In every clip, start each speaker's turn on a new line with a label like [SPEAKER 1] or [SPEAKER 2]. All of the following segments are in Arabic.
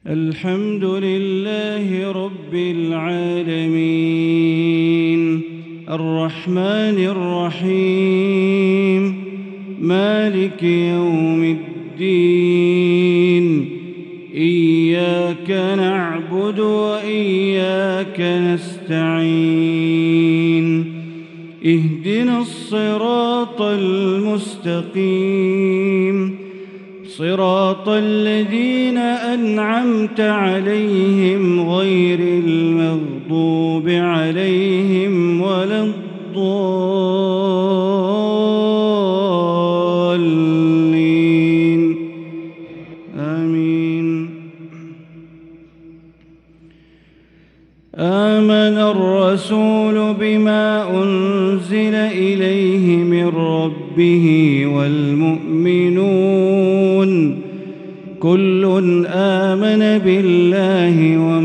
[SPEAKER 1] الحمد لله رب العالمين الرحمن الرحيم مالك يوم الدين إياك نعبد وإياك نستعين اهدنا الصراط المستقيم صراط الذين أنعمت عليهم غير المغضوب عليهم ولا الضالين آمين. آمن الرسول بما أنزل إليه من ربه والمؤمنون كل آمن بالله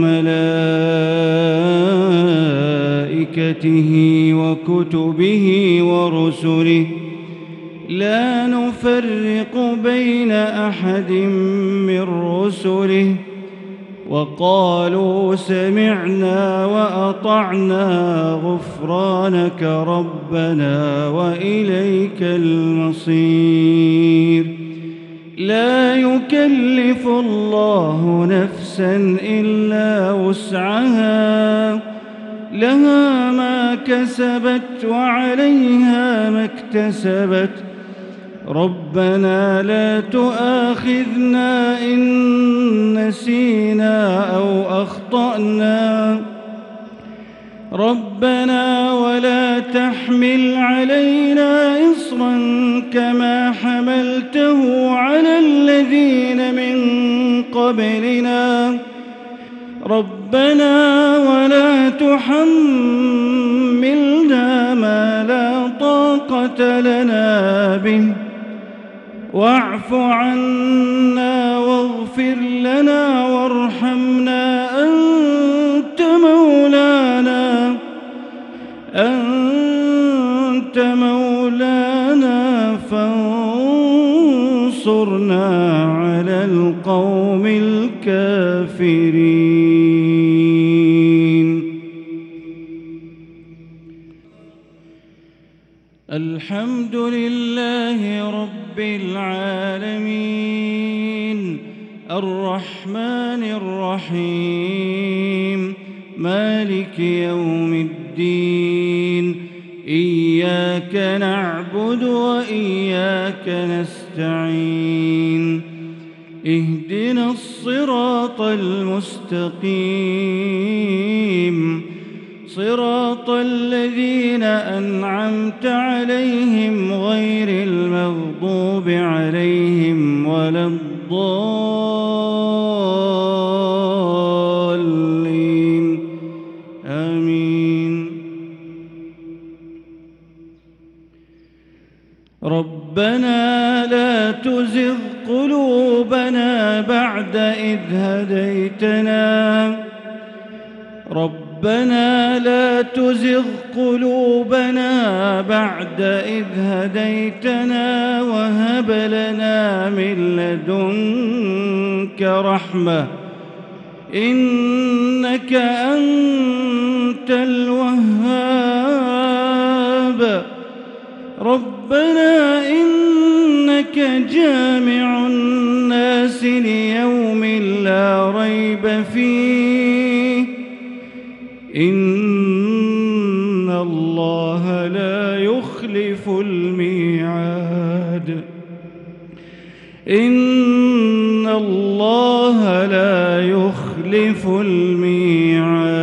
[SPEAKER 1] وملائكته وكتبه ورسله لا نفرق بين أحد من رسله وقالوا سمعنا وأطعنا غفرانك ربنا وإليك المصير. لا يكلف الله نفسا إلا وسعها لها ما كسبت وعليها ما اكتسبت ربنا لا تؤاخذنا إن نسينا أو أخطأنا ربنا ولا تحمل علينا إصرا كما حملته على الذين من قبلنا ربنا ولا تحملنا ما لا طاقة لنا به واعف عنا واغفر لنا وارحمنا أنت مولانا فانصرنا على القوم الكافرين. الحمد لله رب العالمين الرحمن الرحيم مالك يوم الدين إياك نعبد وإياك نستعين اهدنا الصراط المستقيم صراط الذين أنعمت عليهم غير المغضوب عليهم ولا الضالين آمين. ربنا لا تزغ قلوبنا بعد إذ هديتنا ربنا لا تزغ قلوبنا بعد إذ هديتنا وهب لنا من لدنك رحمة إنك أنت الوهاب ربنا إنك جامع الناس ليوم لا ريب فيه إن الله لا يخلف الميعاد إن الله لا يخلف الميعاد.